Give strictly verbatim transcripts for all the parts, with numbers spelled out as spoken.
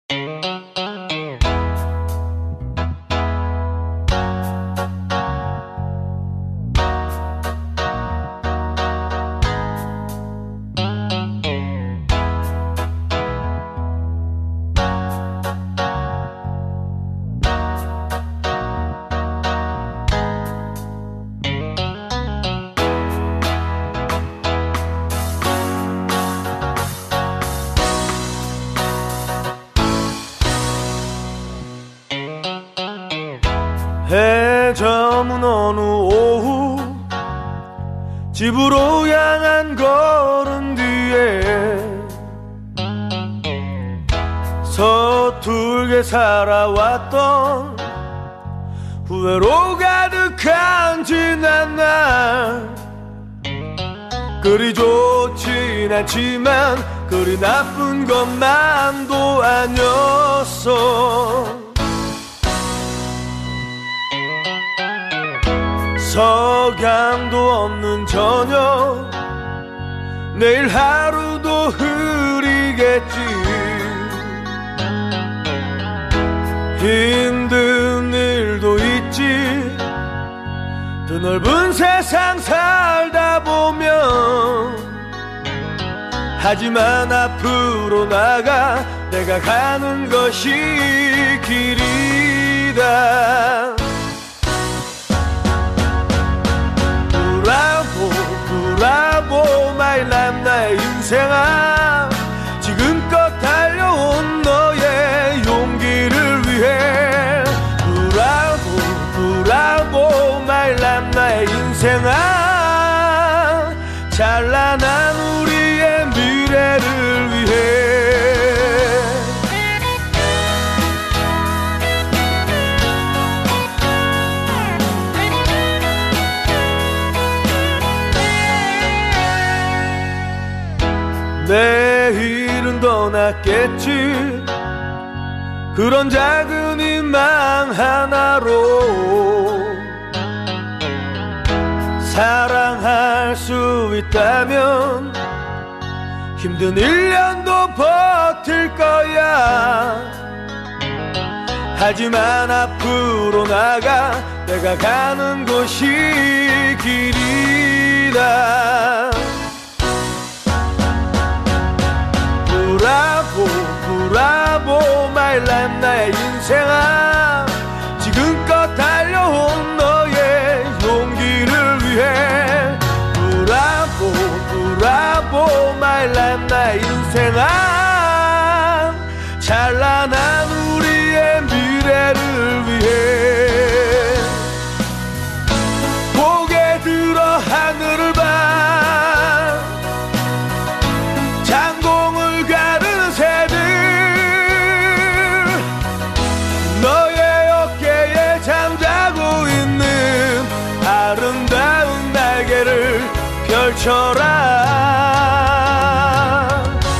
해 저문 어느 오후 집으로 향한 걸음 뒤에 서툴게 살아왔던 후회로 가득한 지난 날 그리 좋진 않지만 그리 나쁜 것만도 아니었어. 석양도 없는 저녁 내일 하루도 흐리겠지. 힘든 일도 있지. 드넓은 세상 살다 보면 하지만 앞으로 나가 내가 가는 것이 길이다. 브라보 브라보 마이 라이프 나의 인생아 지금껏 달려온 너의 용기를 위해 브라보 브라보 마이 라이프 나의 인생아 찬란한 우리의 미래를 위해 내일은 더 낫겠지. 그런 작은 희망 하나로 사랑할 수 있다면 힘든 일 년도 버틸 거야. 하지만 앞으로 나가 내가 가는 곳이 길이다. 브라보 브라보 마이 라이프 나의 인생아 지금껏 달려온 너의 용기를 위해 브라보 브라보 마이 라이프 나의 인생아 찬란한 우리의 미래를 위해 고개 들어 하늘을 봐 장공을 가르는 새들 너의 어깨에 잠자고 있는 아름다운 날개를 펼쳐라.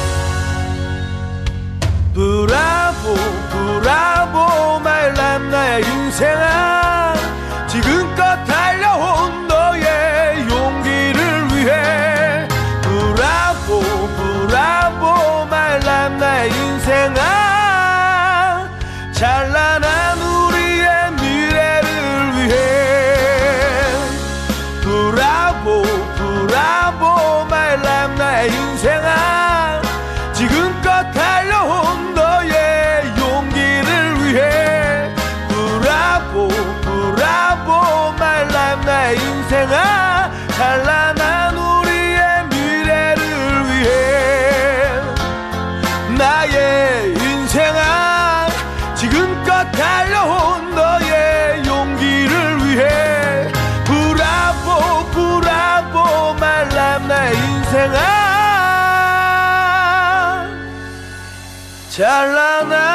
브라보 브라보 마이 라이프 나의 인생아 지금껏 달려온 너의 용기를 위해 브라보 브라보 마이 라이프 나의 인생아 찬란한 우리의 미래를 위해 브라보 브라보 마이 라이프 나의 인생아 지금껏 달려온 너의 용기를 위해 브라보 브라보 마이 라이프 나의 인생아 찬란한 우리의 미래를 위해 나의 인생아 지금껏 달려온 너의 용기를 위해 브라보 브라보 마이 라이프 나의 인생아 찬란한